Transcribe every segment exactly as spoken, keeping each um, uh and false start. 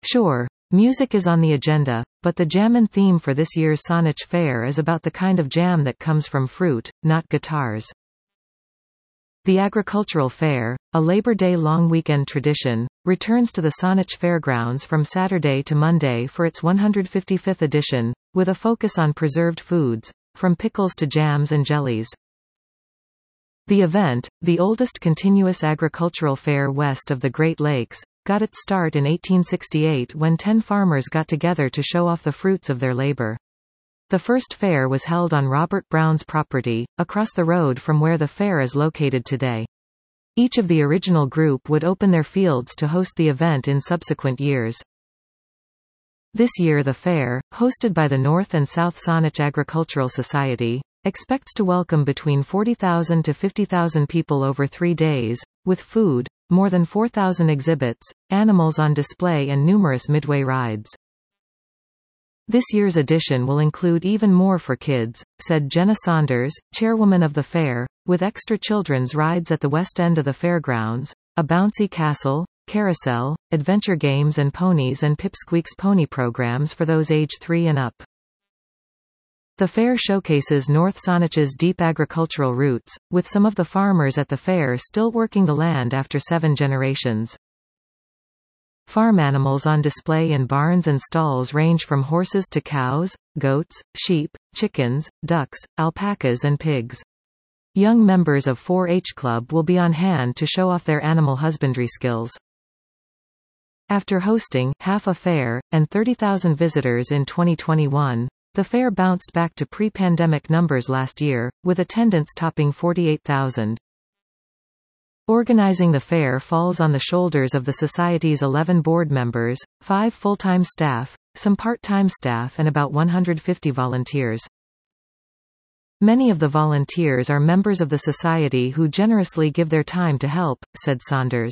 Sure, music is on the agenda, but the jammin' theme for this year's Saanich Fair is about the kind of jam that comes from fruit, not guitars. The Agricultural Fair, a Labor Day long weekend tradition, returns to the Saanich Fairgrounds from Saturday to Monday for its one hundred fifty-fifth edition, with a focus on preserved foods, from pickles to jams and jellies. The event, the oldest continuous agricultural fair west of the Great Lakes, got its start in eighteen sixty-eight when ten farmers got together to show off the fruits of their labor. The first fair was held on Robert Brown's property, across the road from where the fair is located today. Each of the original group would open their fields to host the event in subsequent years. This year the fair, hosted by the North and South Saanich Agricultural Society, expects to welcome between forty thousand to fifty thousand people over three days, with food, more than four thousand exhibits, animals on display and numerous midway rides. This year's edition will include even more for kids, said Jenna Saunders, chairwoman of the fair, with extra children's rides at the west end of the fairgrounds, a bouncy castle, carousel, adventure games and ponies and Pipsqueaks pony programs for those age three and up. The fair showcases North Saanich's deep agricultural roots, with some of the farmers at the fair still working the land after seven generations. Farm animals on display in barns and stalls range from horses to cows, goats, sheep, chickens, ducks, alpacas and pigs. Young members of four H Club will be on hand to show off their animal husbandry skills. After hosting half a fair, and thirty thousand visitors in twenty twenty-one, the fair bounced back to pre-pandemic numbers last year, with attendance topping forty-eight thousand. Organizing the fair falls on the shoulders of the Society's eleven board members, five full-time staff, some part-time staff and about one hundred fifty volunteers. Many of the volunteers are members of the Society who generously give their time to help, said Saunders.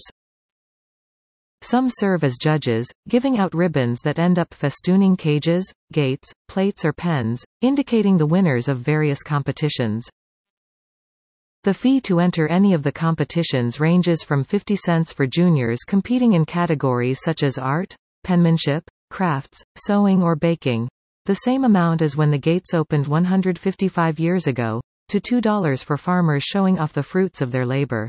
Some serve as judges, giving out ribbons that end up festooning cages, gates, plates or pens, indicating the winners of various competitions. The fee to enter any of the competitions ranges from fifty cents for juniors competing in categories such as art, penmanship, crafts, sewing or baking, the same amount as when the gates opened one hundred fifty-five years ago, to two dollars for farmers showing off the fruits of their labor.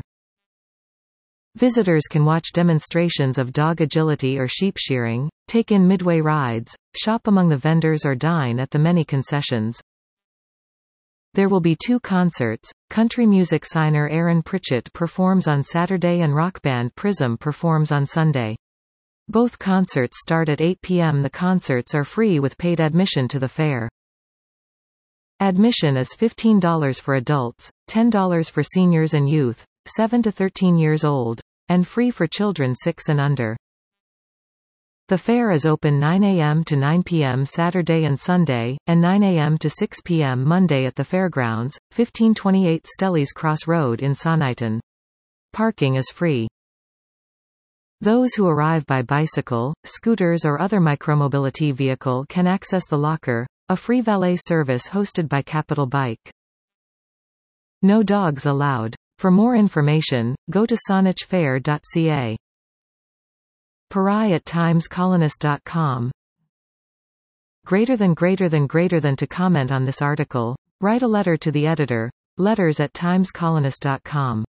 Visitors can watch demonstrations of dog agility or sheep shearing, take in midway rides, shop among the vendors or dine at the many concessions. There will be two concerts. Country music signer Aaron Pritchett performs on Saturday and rock band Prism performs on Sunday. Both concerts start at eight p m The concerts are free with paid admission to the fair. Admission is fifteen dollars for adults, ten dollars for seniors and youth, seven to thirteen years old, and free for children six and under. The fair is open nine a m to nine p m Saturday and Sunday, and nine a m to six p m Monday at the fairgrounds, fifteen twenty-eight Stellies Cross Road in Saaniton. Parking is free. Those who arrive by bicycle, scooters or other micromobility vehicle can access the locker, a free valet service hosted by Capital Bike. No dogs allowed. For more information, go to saanich fair dot c a. Parai at times colonist dot com. Greater than greater than greater than to comment on this article, write a letter to the editor, letters at times colonist dot com.